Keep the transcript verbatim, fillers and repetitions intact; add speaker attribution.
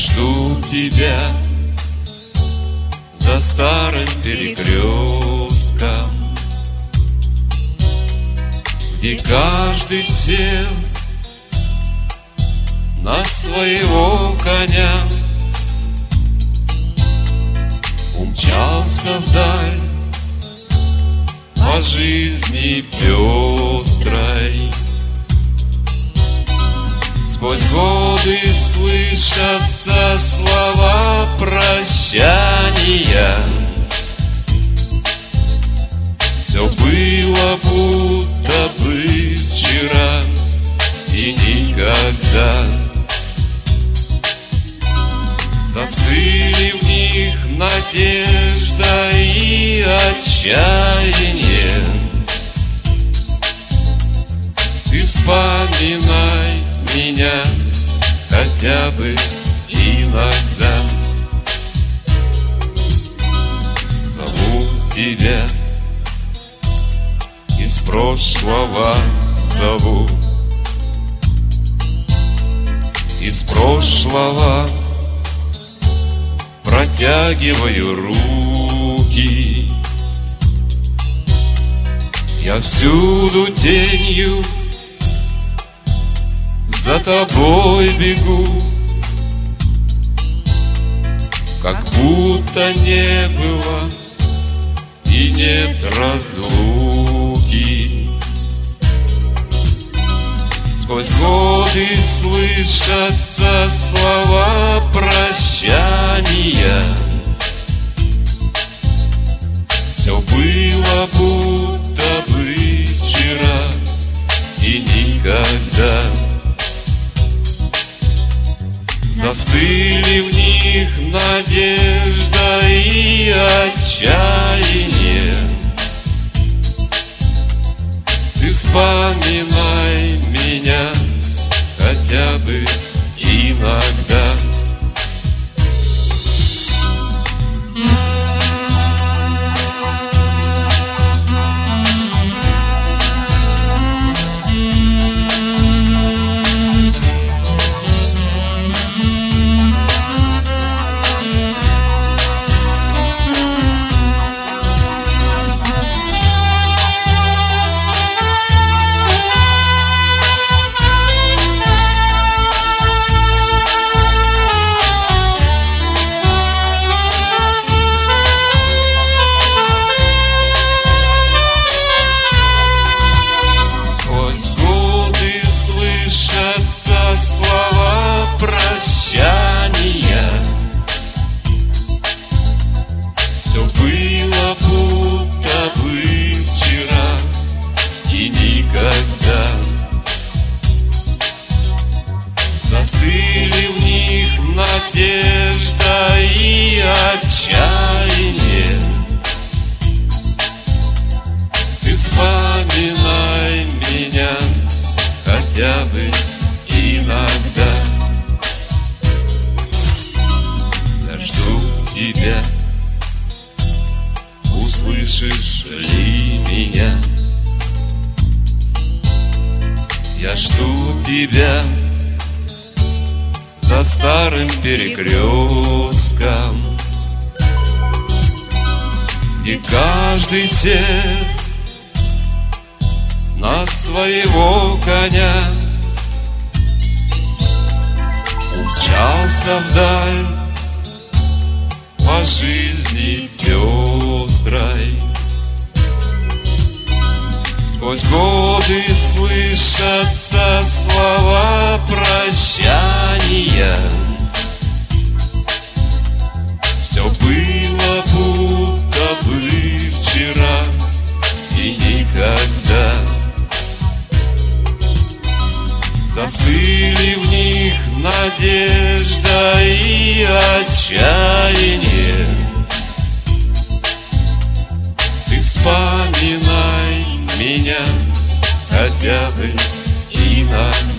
Speaker 1: жду тебя за старым перекрестком, где каждый сел на своего коня, умчался вдаль по жизни пестрой. Сквозь годы слышатся слова прощания. Все было будто бы вчера и никогда. Застыли в них надежда и отчаяние. Ты вспоминай меня хотя бы иногда. Зову тебя из прошлого, зову из прошлого, протягиваю руки. Я всюду тенью за тобой бегу, как будто не было и нет разлуки. Сквозь годы слышатся слова прощания. Все было будто бы вчера и никогда. Застыли в них надежда и отчаяние. Ты вспоминай меня хотя бы иногда. Застыли в них надежда и отчаяние. Ты вспоминай меня хотя бы иногда. Я жду тебя, услышишь ли меня? Я жду тебя за старым перекрестком, где каждый сел на своего коня, умчался вдаль по жизни пестрой. Сквозь годы слышатся слова прощания. Все было будто бы вчера и никогда. Застыли в них надежда и отчаяние. Ты вспоминай меня хотя бы иногда.